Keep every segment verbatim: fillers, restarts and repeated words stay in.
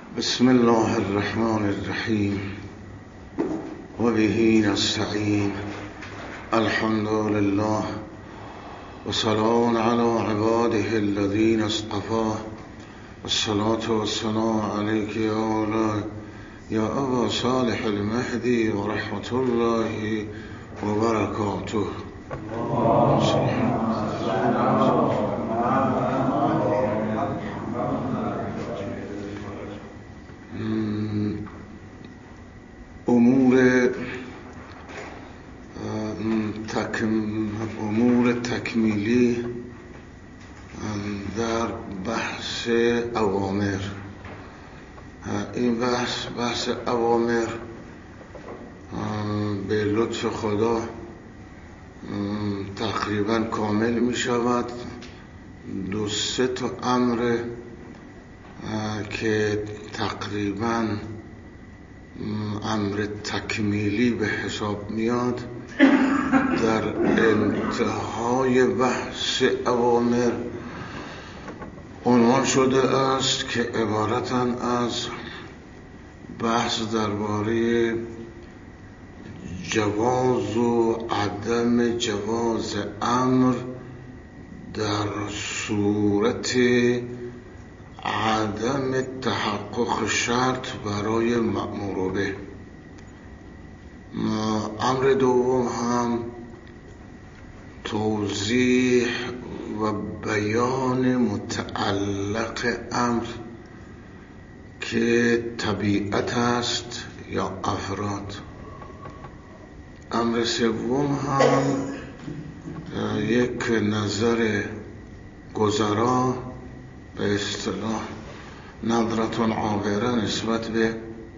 بسم الله الرحمن الرحیم و به نستعین. الحمد لله و سلام علی عباده الذین اصطفى. الصلاة والسلام علیک یا یا ابا صالح المهدی و رحمت الله و برکاته. امور تکم امور تکمیلی در بحث اوامر. این بحث بحث اوامر به لطف خدا تقریبا کامل می شود. دو سه تا امر که تقریبا امر تکمیلی به حساب میاد در انتهای بحث اوامر عنوان شده است که عبارتاً از بحث درباره جواز و عدم جواز امر در صورت عدم تحقق شرط برای مأمور به. امر دوم هم توضیح و بیان متعلق امر که طبیعت است یا افراد. امر سوم هم یک نظر گذرا به اصطلاح نظرتون عابره نسبت به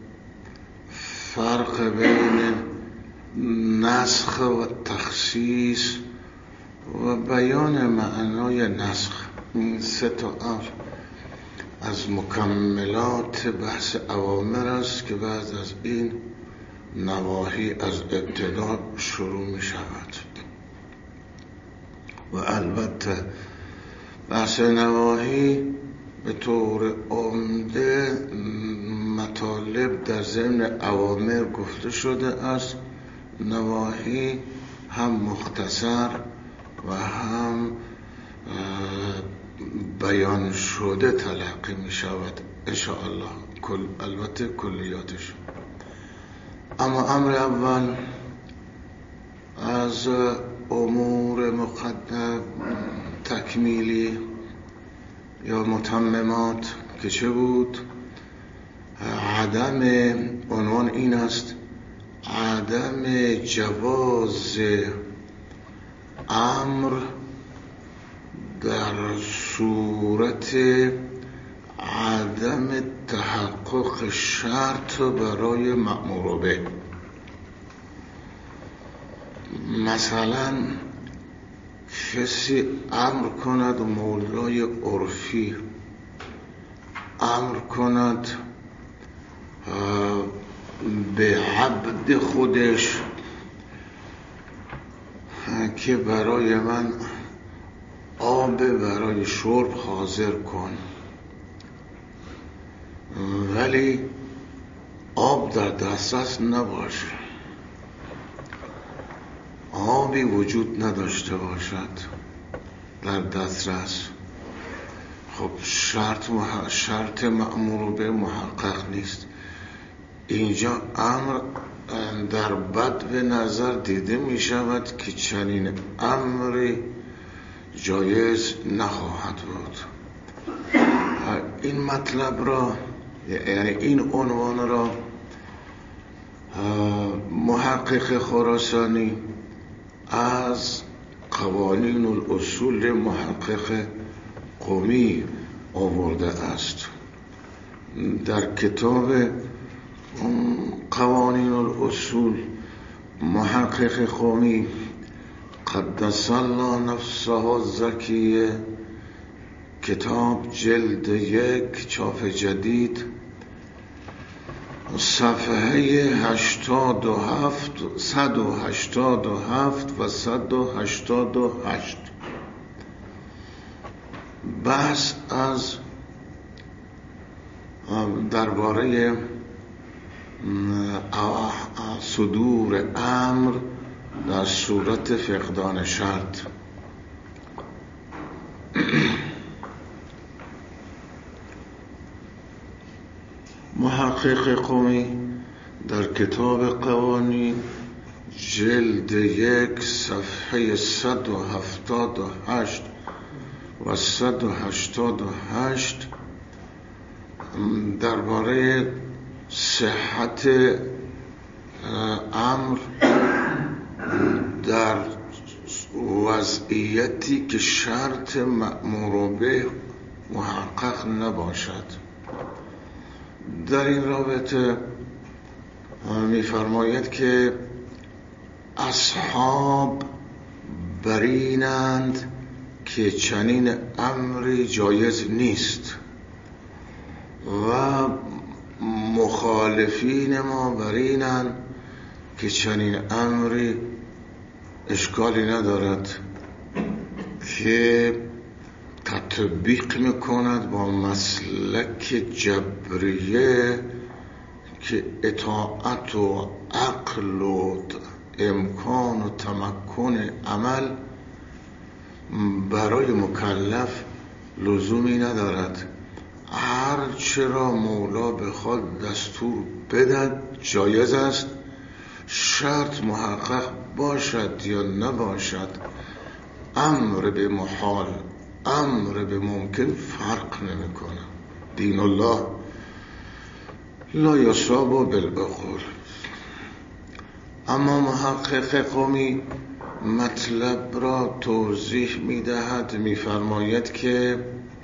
فرق بین نسخ و تخصیص و بیان معنای نسخ. این سه تا امر از مکملات بحث اوامر است که بعد از این نواهی از ابتدا شروع می شود و البته بحث نواهی به طور عمده مطالب در ضمن اوامر گفته شده است. نواهی هم مختصر و هم بیان شده تلقی می شود انشاءالله، کل البته کلیاتش. اما امر اول از امور مقدم تکمیلی یا متممات که چه بود؟ عدم عنوان این است عدم جواز امر در صورت عدم تحقق شرط برای مأمور به. مثلا کسی امر کند مولای عرفی امر کند به عبد خودش که برای من آب برای شرب حاضر کن، ولی آب در دسترس نباشه، آبی وجود نداشته باشد در دسترس. خب شرط مح... شرط مأمور به محقق نیست. اینجا امر در بد به نظر دیده می شود که چنین امری جایز نخواهد بود. این مطلب را یعنی این عنوان را محقق خراسانی از قوانین الاصول محقق قمی آورده است. در کتاب قوانین الاصول محقق قمی قدس الله نفسه الزکیه، کتاب جلد یک چاپ جدید، صفحه هشتاد و هفت صد و هشتاد و هفت و صد و هشتاد و هشت بحث از درباره صدور امر در صورت فقدان شرط. محقق قمی در کتاب قوانین جلد یک صفحه صد و هفتاد و هشت و صد و هشتاد و هشت درباره صحت امر در وضعیتی که شرط مأمور به محقق نباشد، در این رابطه می‌فرماید که اصحاب برینند که چنین امری جایز نیست و مخالفین ما برینند که چنین امری اشکالی ندارد که تطبیق میکند با مسلک جبریه که اطاعت و عقل و امکان و تمکن عمل برای مکلف لزومی ندارد. هر چرا مولا بخواد دستور بدهد جایز است، شرط محقق باشد یا نباشد. امر به محال، امر به ممکن فرق نمی کنه. دین الله لا یصاب بالعقول. اما محقق قمی مطلب را توضیح می دهد، می فرماید که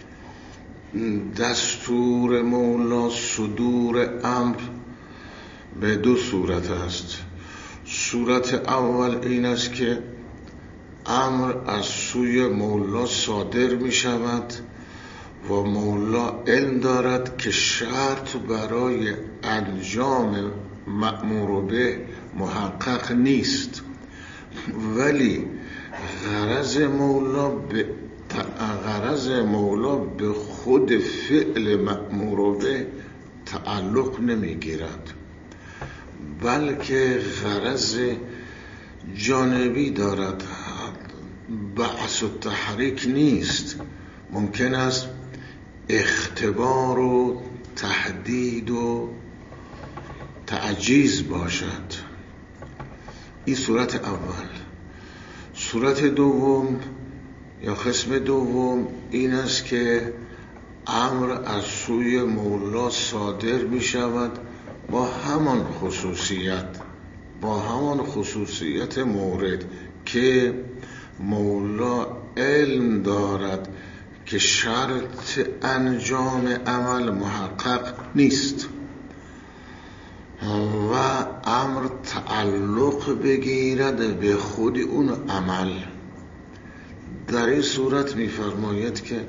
دستور مولا صدور امر به دو صورت است. صورت اول این است که امر از سوی مولا صادر می شود و مولا علم دارد که شرط برای انجام مأمور به محقق نیست، ولی غرض مولا به غرض مولا به خود فعل مأمور به تعلق نمیگیرد، بلکه غرض جانبی دارد، بعث و تحریک نیست. ممکن است اختبار و تهدید و تعجیز باشد. این صورت اول. صورت دوم یا قسم دوم این است که امر از سوی مولا صادر می شود با همان خصوصیت با همان خصوصیت مورد که مولا علم دارد که شرط انجام عمل محقق نیست و امر تعلق بگیرد به خود اون عمل. در این صورت می‌فرماید که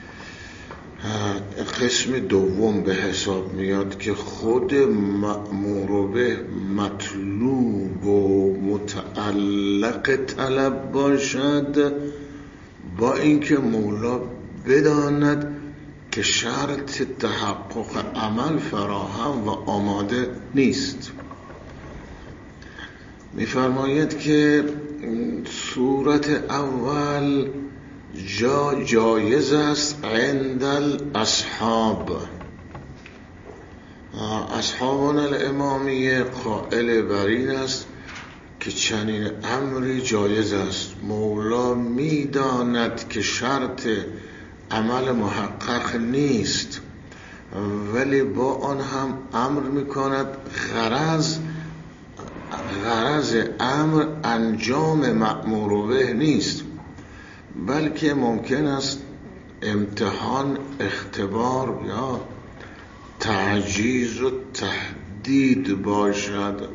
قسم دوم به حساب میاد که خود مأمور به مطلوب و متعلق طلب باشد، با اینکه مولا بداند که شرط تحقق عمل فراهم و آماده نیست. می‌فرماید که صورت اول جا جایز است عند الاصحاب. اصحابان الامامیه قائل بر این است که چنین امری جایز است. مولا می‌داند که شرط عمل محقق نیست، ولی با آن هم امر می‌کند. غرض غرض امر انجام مأمور به نیست، بلکه ممکن است امتحان، اختبار یا تعجیز و تهدید باشد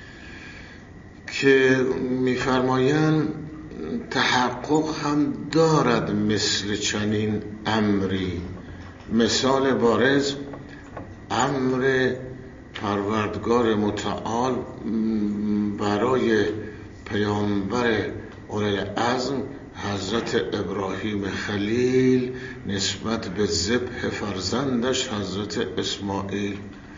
که می‌فرمایند تحقق هم دارد مثل چنین امری. مثال بارز امر پروردگار متعال برای پیامبر اولوالعزم حضرت ابراهیم خلیل نسبت به ذبح فرزندش حضرت اسماعیل.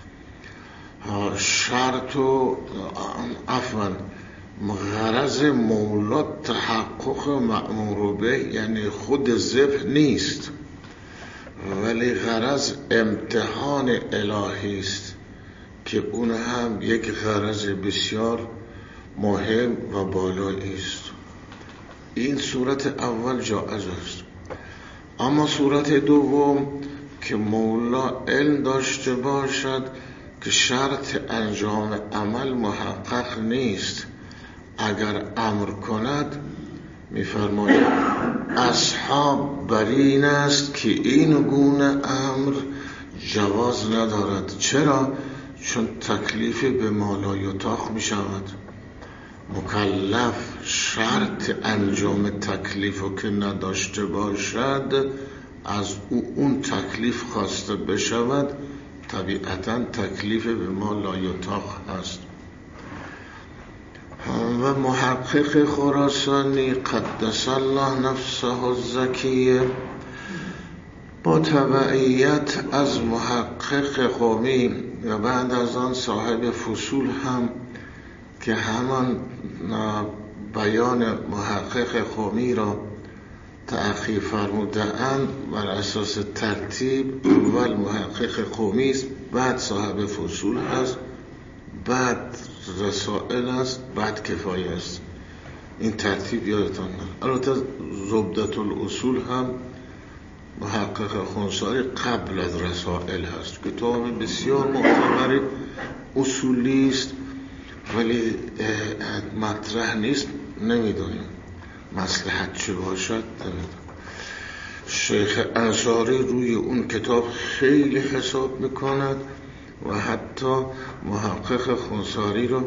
شرط و عفوا غرض مولا تحقق مأمور به، یعنی خود ذبح نیست، ولی غرض امتحان الهی است که اون هم یک غرض بسیار مهم و بالایی است. این صورت اول جایز است. اما صورت دوم که مولا علم داشته باشد که شرط انجام عمل محقق نیست، اگر امر کند می‌فرماید اصحاب بر این است که این گونه امر جواز ندارد. چرا؟ چون تکلیف به ما لا یطاق می شود. مکلف شرط انجام تکلیف رو که نداشته باشد، از او اون تکلیف خواسته بشود، طبیعتاً تکلیف به ما لا یطاق هست. و محقق خراسانی قدس الله نفسه الزکیه با تبعیت از محقق قومی و بعد از آن صاحب فصول هم که همان بیان محقق قومی را تأخیر فرموده‌اند، بر اساس ترتیب اول محقق قومی است، بعد صاحب فصول هست، بعد رسائل است، بعد کفایه است. این ترتیب یادتان نره. البته زبدة الاصول هم محقق خنثاری قبل از رسائل هست. کتاب بسیار معتبری اصولی است، ولی مطرح نیست، نمیدونیم مصلحت چه باشد، نمیدونیم. شیخ انصاری روی اون کتاب خیلی حساب میکند و حتی محقق خنثاری رو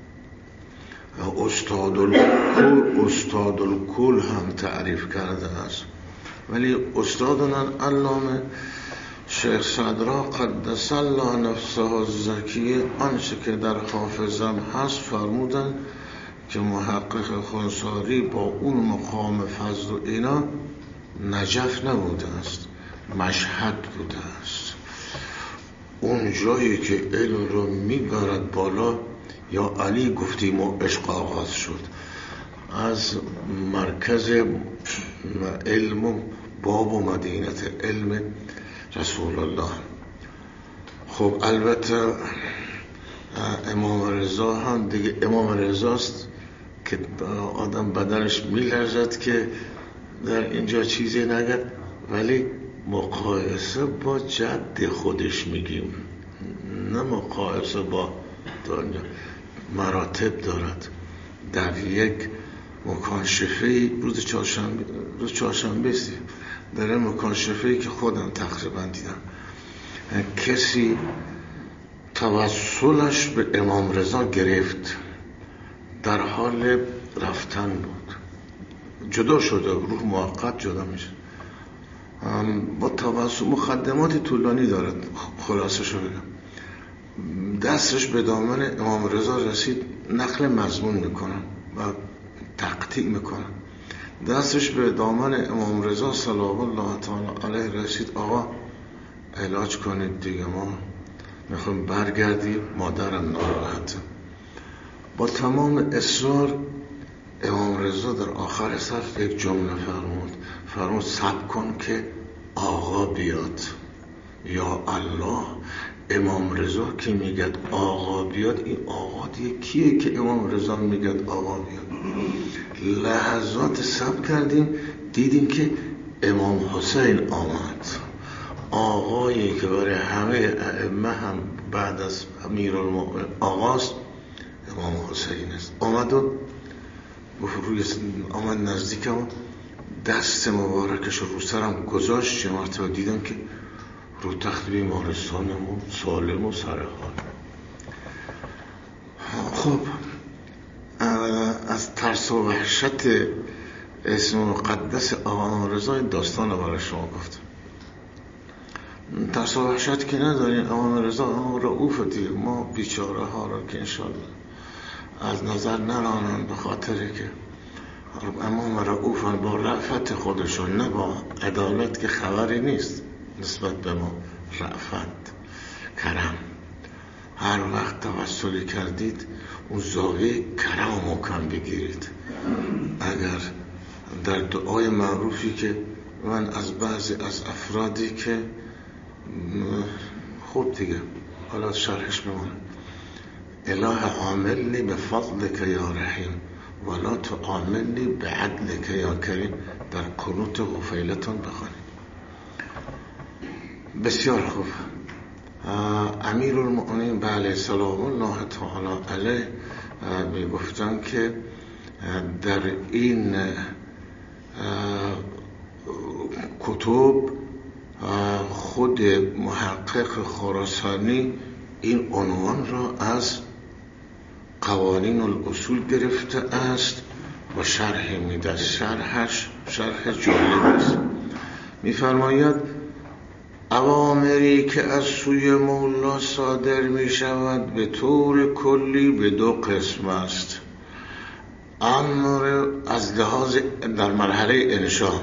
استاد الکل استاد الکل هم تعریف کرده است. ولی استادان علامه شیخ صدرا قدس الله نفسه الزکیه آنچه که در حافظم هست فرمودن که محقق خنثاری با اون مقام فضل و اینا نجف نبوده است، مشهد بوده است. اون جایی که علم رو میبرد بالا، یا علی گفتیم و عشق آغاز شد، از مرکز علم و باب و مدینت علم رسول الله. خب البته امام رضا هم دیگه امام رضاست که آدم بدنش میلرزد که در اینجا چیزی نگه، ولی مقایسه با جد خودش میگیم، نه مقایسه با دنیا. مراتب دارد. در یک مکاشفه روز چهارشنبه روز چهارشنبه است، در مکاشفه‌ای که خودم تقریبا دیدم، کسی توسلش به امام رضا گرفت، در حال رفتن بود، جدا شده، روح موقت جدا میشه، با توسل مقدمات طولانی دارد. خلاصه شو بگم، دستش به دامن امام رضا رسید، نقل مضمون میکنن و تقطیع میکنن. دستش به دامن امام رضا سلام الله تعالی علیه رسید، آقا علاج کنید دیگه، ما میخوایم برگردیم، مادرم ناراحته. با تمام اصرار امام رضا در آخر صرف یک جمله فرمود، فرمود صبر کن که آقا بیاد. یا الله، امام رضا که میگد آقا بیاد، این آقا دیگه کیه که امام رضا میگد آقا بیاد؟ لحظات صبر کردیم، دیدیم که امام حسین آمد، آقایی که برای همه ائمه هم بعد از امیرالمؤمنین آقاست، امام حسین است. آمد و روی آمد نزدیکم، دست مبارکش رو سرم گذاشت، چه مرتبه دیدم که رو تخت بیمارستانمون سالم و سرحال. خب از ترس و وحشت اسم مقدس آقا رضا این داستان رو برای شما گفتم. ترس و وحشت که ندارین، آقا رضا آقا رؤوف دیگه، ما بیچاره ها رو که انشالله از نظر نرانند، به خاطری که اما رؤوفن با رأفت خودشون، نه با عدالت که خبری نیست نسبت به ما. رأفت، کرم، هر وقت توسلی کردید اون زاویه کرم و محکم بگیرید. اگر در دعای معروفی که من از بعضی از افرادی که خوب دیگه حالا شرحش بمونه، اله عاملنی به فضلک یا رحیم ولا تعاملنی به عدلک یا کریم، در قنوت غفیلتون بخونید. بسیار خوب. امیر المؤمنین بله سلام الله تعالی علیه می گفتن که در این کتب خود محقق خراسانی این عنوان را از قوانین الاصول گرفته است و شرح میده. شرحش شرح جالب است. میفرماید اوامری که از سوی مولا صادر می شود به طور کلی به دو قسم است. امر از لحاظ در مرحله انشاء،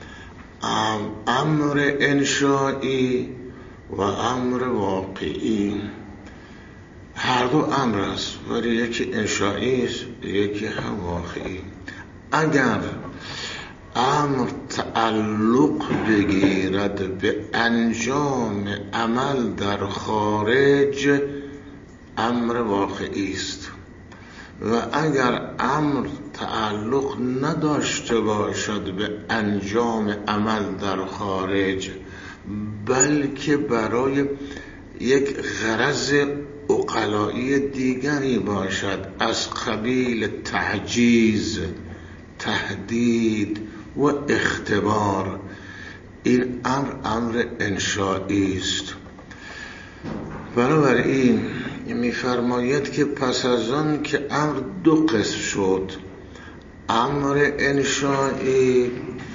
امر انشایی و امر واقعی. هر دو امر است، ولی یکی انشایی است یکی هم واقعی. اگر امر تعلق بگیرد به انجام عمل در خارج، امر واقعی است، و اگر امر تعلق نداشته باشد به انجام عمل در خارج، بلکه برای یک غرض عقلایی دیگری باشد از قبیل تعجیز، تهدید و اختبار، این امر امر انشایی است. بنابراین می‌فرماید که پس از آن که امر دو قسم شد، امر انشایی،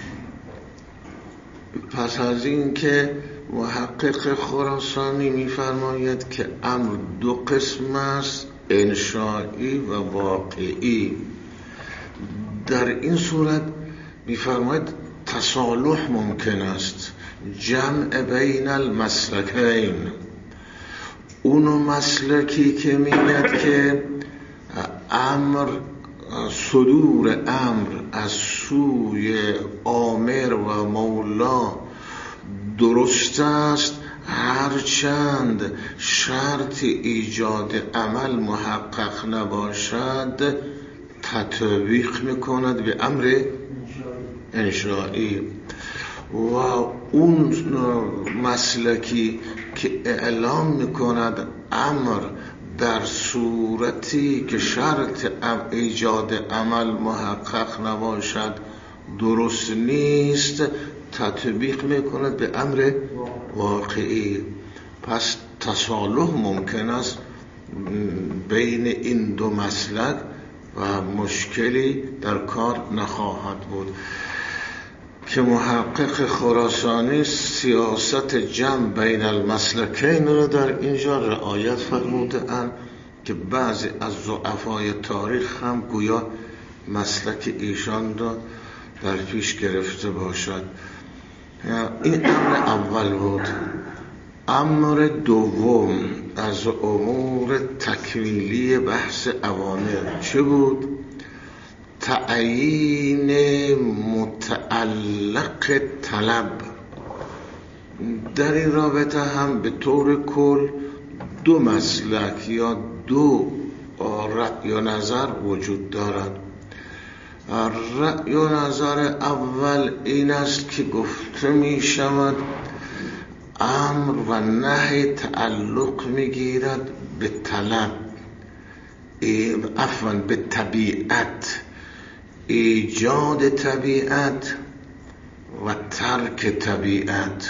پس از این که محقق خراسانی می‌فرماید که امر دو قسم است، انشایی و واقعی، در این صورت می‌فرماید تصالح ممکن است، جمع بین المسلکین. اونو مسلکی که میگه که امر، صدور امر از سوی آمر و مولا درست است، هرچند شرط ایجاد عمل محقق نباشد، تطبیق میکند به امر انشایی. و اون مسلکی که اعلام میکند امر در صورتی که شرط ایجاد عمل محقق نباشد درست نیست، تطبیق میکند به امر واقعی. پس تصالح ممکن است بین این دو مسلک و مشکلی در کار نخواهد بود. که محقق خراسانی سیاست جمع بین المسلکین را در اینجا رعایت فرموده اند که بعضی از ضعفای تاریخ هم گویا مسلک ایشان را در پیش گرفته باشد. این امر اول بود. امر دوم از امور تکمیلی بحث اوامر چه بود؟ تعیین متعلق طلب. در این رابطه هم به طور کل دو مسلک یا دو رأی و نظر وجود دارد. رأی و نظر اول این است که گفته می شود امر و نهی تعلق می گیرد به طلب، عفواً به طبیعت، ایجاد طبیعت و ترک طبیعت،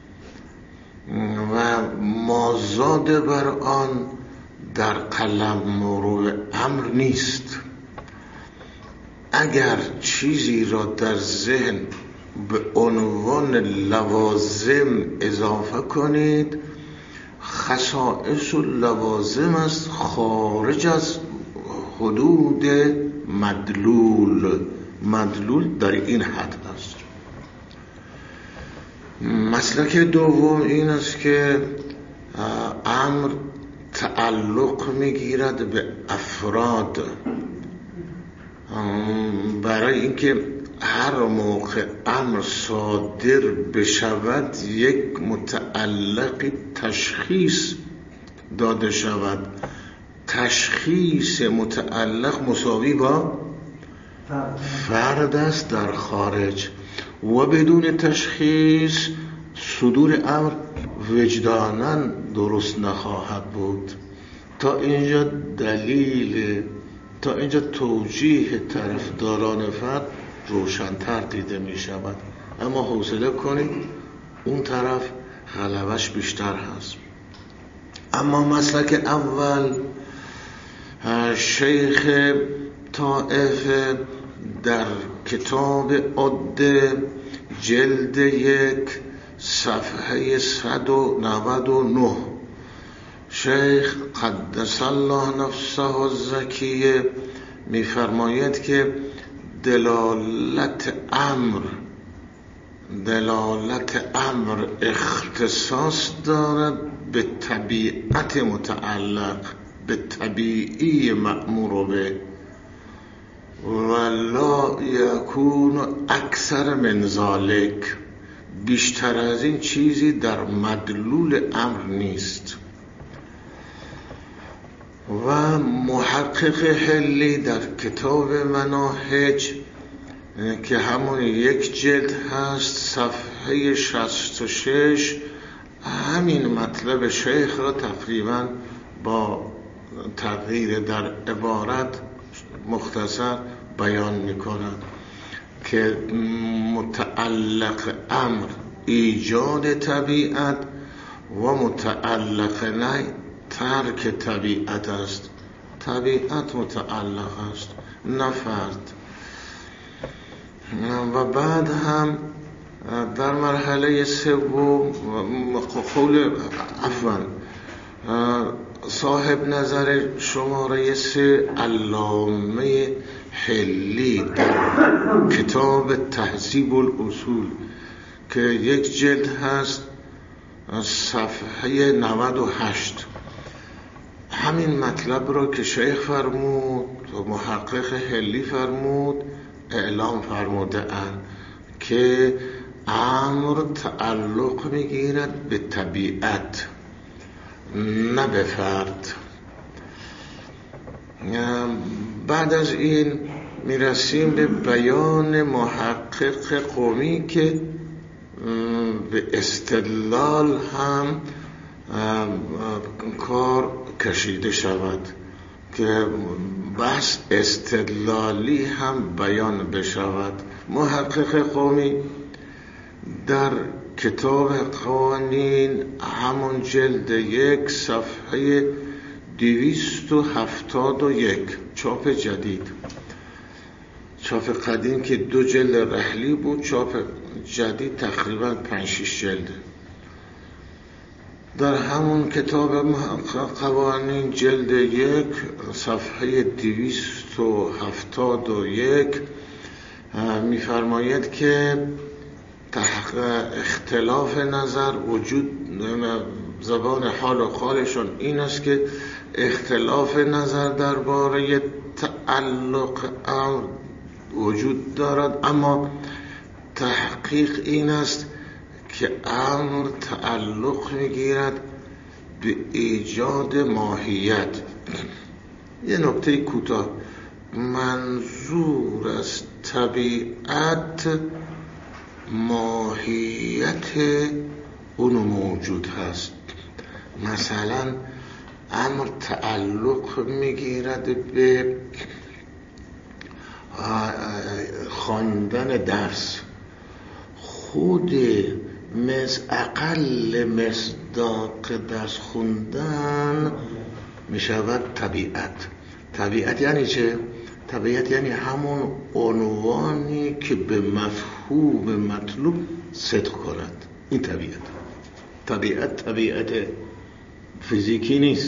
و مازاد بر آن در قلمرو امر نیست. اگر چیزی را در ذهن به عنوان لوازم اضافه کنید، خصائص و لوازم است خارج از حدود مدلول، مدلول در این حد است. مسلک دوم این است که امر تعلق میگیرد به افراد، برای اینکه هر موقع امر صادر بشود یک متعلقی تشخیص داده شود. تشخیص متعلق مساوی با فرد است در خارج و بدون تشخیص صدور امر وجداناً درست نخواهد بود. تا اینجا دلیل، تا اینجا توجیه طرفداران فرد روشن‌تر دیده می شود، اما حوصله کنید اون طرف غلبش بیشتر هست. اما مسلک اول شیخ طائفه در کتاب عده جلد یک صفحه صد و نود و نه شیخ قدس الله نفسه الزکیه می‌فرماید که دلالت امر دلالت امر اختصاص دارد به طبیعت متعلق، به طبیعی مأمور به، ولا یکون اکثر من ذالک، بیشتر از این چیزی در مدلول امر نیست. و محقق حلی در کتاب مناهج که همون یک جلد هست صفحه شصت و شش همین مطلب شیخ را تقریبا با تغییر در عبارت مختصر بیان می‌کند که متعلق امر ایجاد طبیعت و متعلق نهی ترک طبیعت است. طبیعت متعلق است نه فرد. و بعد هم در مرحله سوم قول عفوا صاحب نظر شماره سه علامه حلی در کتاب تهذیب الاصول که یک جلد هست صفحه نود و هشت همین مطلب را که شیخ فرمود و محقق حلی فرمود اعلام فرموده اند که امر تعلق میگیرد به طبیعت نه به فرد. بعد از این میرسیم به بیان محقق قومی که به استدلال هم کار کشیده شود که بحث استدلالی هم بیان بشود. محقق قومی در کتاب قوانین همون جلد یک صفحه دویست و هفتاد و یک چاپ جدید، چاپ قدیم که دو جلد رحلی بود، چاپ جدید تقریبا پنج شش جلد، در همون کتاب قوانین جلد یک صفحه دویست و هفتاد و یک می‌فرماید که اختلاف نظر وجود، زبان حال و قالشون این است که اختلاف نظر درباره تعلق امر وجود دارد، اما تحقیق این است که امر تعلق میگیرد به ایجاد ماهیت. یه نکته کوتاه، منظور از طبیعت ماهیت اونو موجود هست. مثلا امر تعلق میگیرد به خواندن درس، خود مز اقل مصداق درس خوندن میشود طبیعت. طبیعت یعنی چه؟ طبیعت یعنی همون عنوانی که به مفهوم مطلوب صدق کند، این طبیعت. طبیعت طبیعت فیزیکی نیست.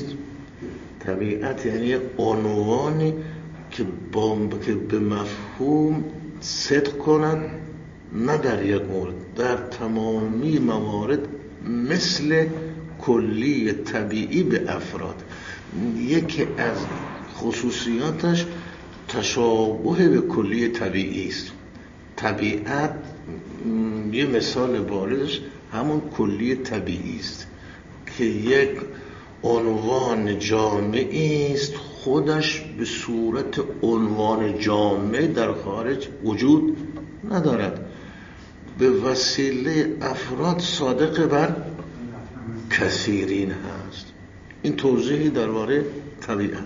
طبیعت یعنی عنوانی که با که به مفهوم صدق کند، نه در یک مورد، در تمامی موارد مثل کلی طبیعی به افراد. یکی از خصوصیاتش تشابه به کلی طبیعی است. طبیعت یه مثال بارزش همون کلی طبیعی است که یک عنوان جامعی است، خودش به صورت عنوان جامع در خارج وجود ندارد، به وسیله افراد صادق بر کثیرین هست. این توضیحی درباره طبیعت.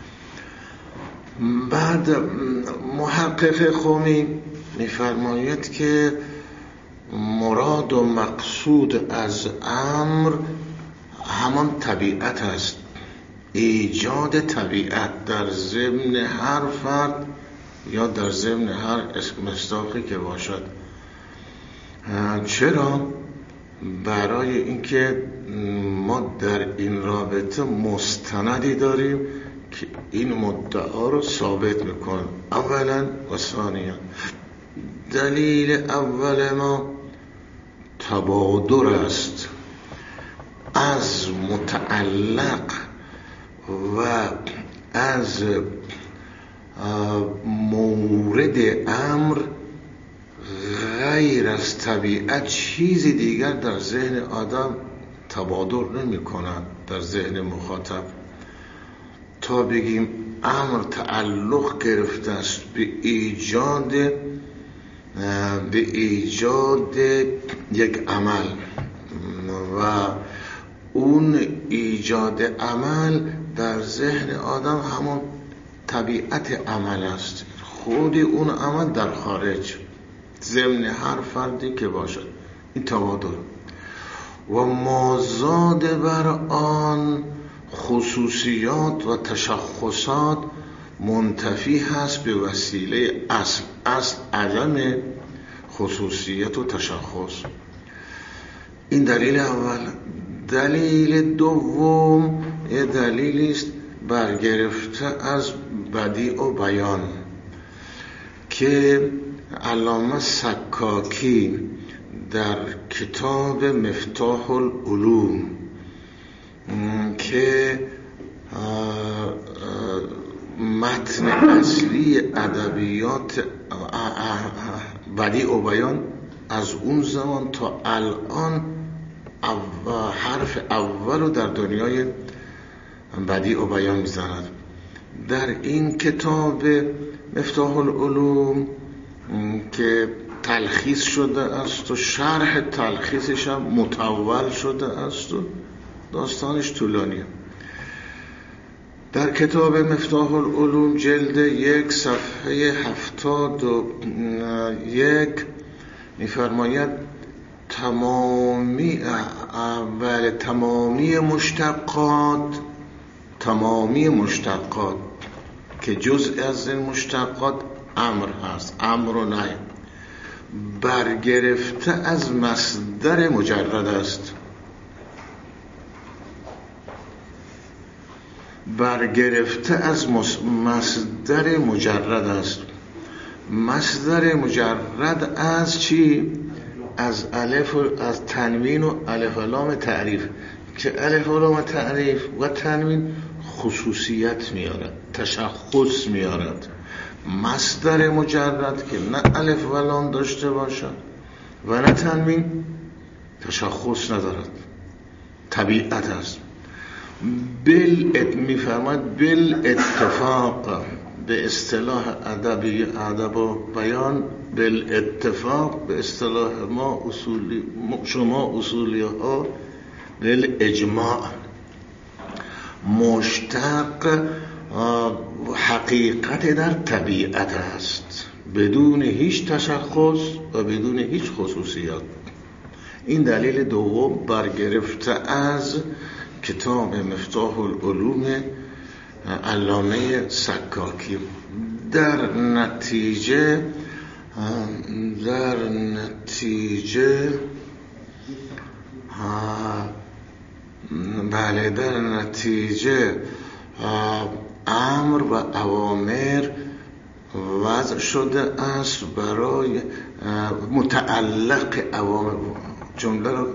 بعد محقق خومی می‌فرماید که مراد و مقصود از امر همان طبیعت است، ایجاد طبیعت در ضمن هر فرد یا در ضمن هر مصداقی که باشد. چرا؟ برای اینکه ما در این رابطه مستندی داریم که این مدعا رو ثابت میکنه. اولا و ثانیا، دلیل اول ما تبادر است از متعلق و از مورد امر غیر از طبیعت چیزی دیگر در ذهن آدم تبادر نمی کند، در ذهن مخاطب. تا بگیم امر تعلق گرفته است به ایجاد به ایجاد یک عمل و اون ایجاد عمل در ذهن آدم همون طبیعت عمل است، خود اون عمل در خارج ضمن هر فردی که باشد، این تبادل. و مازاد بر آن خصوصیات و تشخصات منتفی هست به وسیله اصل. اصل عدم خصوصیت و تشخص. این دلیل اول. دلیل دوم یه دلیلی است برگرفته از بدیع و بیان که علامه سکاکی در کتاب مفتاح العلوم که متن اصلی ادبیات بدیع و بیان از اون زمان تا الان حرف اول رو در دنیای بدیع و بیان میزند. در این کتاب مفتاح العلوم که تلخیص شده است و شرح تلخیصش هم مطول شده است و داستانش طولانیه. در کتاب مفتاح العلوم جلد یک صفحه هفتاد و یک می‌فرماید تمامی اول تمامی مشتقات تمامی مشتقات که جزء از این مشتقات امر هست، امر و نهی، برگرفته از مصدر مجرد است. برگرفته از مصدر مجرد است. مصدر مجرد از چی؟ از الف و از تنوین و الف و لام تعریف، که الف و لام تعریف و تنوین خصوصیت میارد، تشخص میارد. مصدر مجرد که نه الف و لام داشته باشد و نه تنوین، تشخص ندارد، طبیعت است. بل میفرماید بل اتفاق، به اصطلاح ادبی ادب و بیان بل اتفاق، به اصطلاح ما اصولی شما اصولی ها بل اجماع، مشتق حقیقت در طبیعت است بدون هیچ تشخص و بدون هیچ خصوصیات. این دلیل دوم برگرفته از کتاب مفتاح العلوم علامه سکاکی. در نتیجه در نتیجه بله در نتیجه امر و اوامر وضع شده است برای متعلق عوامل. جمله رو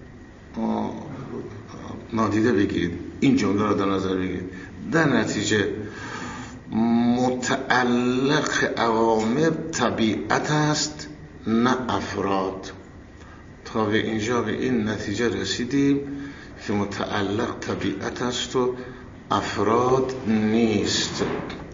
نادیده بگیرید، این جمله رو در نظر بگیرید. در نتیجه متعلق عوامل طبیعت است نه افراد. تا به اینجا به این نتیجه رسیدیم که متعلق طبیعت است و افراد نیست.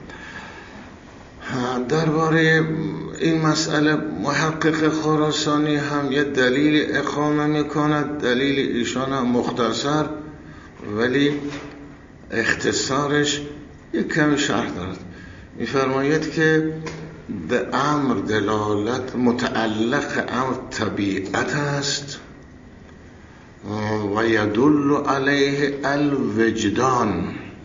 درباره این مسئله محقق خراسانی هم یه دلیل اقامه میکند. دلیل ایشان هم مختصر ولی اختصارش یک کمی شرح دارد. میفرماید که به امر دلالت متعلق امر طبیعت است و یدل علیه الوجدان.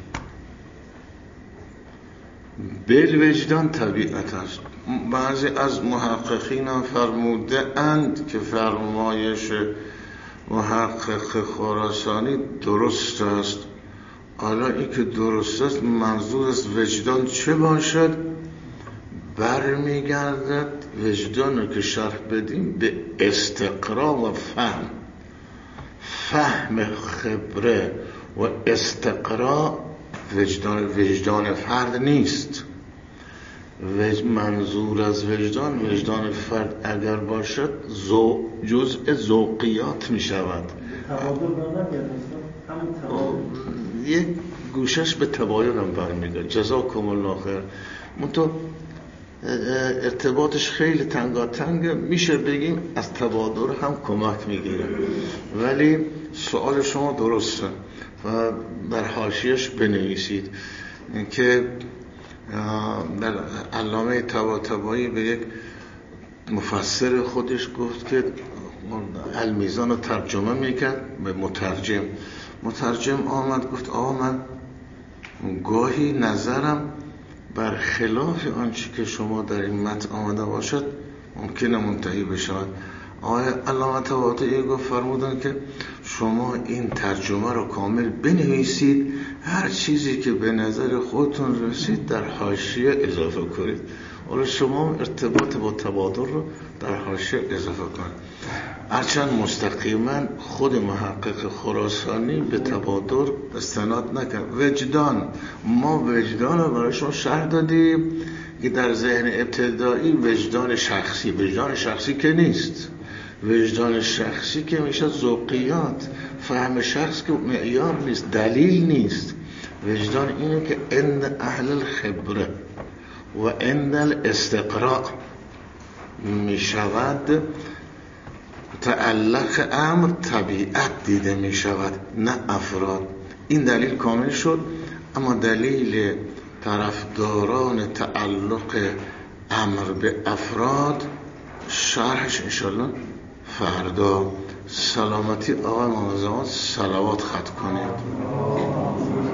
بالوجدان طبیعت است. بعضی از محققین هم فرموده اند که فرمایش محقق خراسانی درست است. حالا این که درست است منظور از وجدان چه باشد؟ برمیگردد وجدان رو که شرح بدیم به استقرا و فهم. فهم خبره و استقرا وجدان وجدان فرد نیست. وج منظور از وجدان وجدان فرد اگر باشد زو جزء ذوقیات می شود. یک گوشش به تباین هم برمیگرد. جزاکم الله خیر. منتها ارتباطش خیلی تنگاتنگه، میشه بگیم از تبادر هم کمک میگیره. ولی سوال شما درسته و در حاشیه‌اش بنویسید که در علامه طباطبایی به یک مفسر خودش گفت که المیزان رو ترجمه میکرد به مترجم. مترجم آمد گفت آقا من گاهی نظرم بر خلاف آنچه که شما در این متن آمده باشد ممکنه منتهی بشود. آقای علامه طباطبایی گفت فرمودن که شما این ترجمه رو کامل بنویسید، هر چیزی که به نظر خودتون رسید در حاشیه اضافه کنید. حالا شما ارتباط با تبادر رو در حاشیه اضافه کنید. هرچند مستقیما خود محقق خراسانی به تبادر استناد نکرد. وجدان، ما وجدان رو برای شما شرح دادیم که در ذهن ابتدایی وجدان شخصی، وجدان شخصی که نیست. وجدان شخصی که میشه ذوقیات، فهم شخص که معیار نیست، دلیل نیست. وجدان اینه که عند اهل الخبره و عند الاستقراء میشود متعلق امر طبیعت دیده میشود نه افراد. این دلیل کامل شد. اما دلیل طرفداران تعلق امر به افراد شرحش انشالله فردا. سلامتی آقای محمد زمان صلوات خط کنید.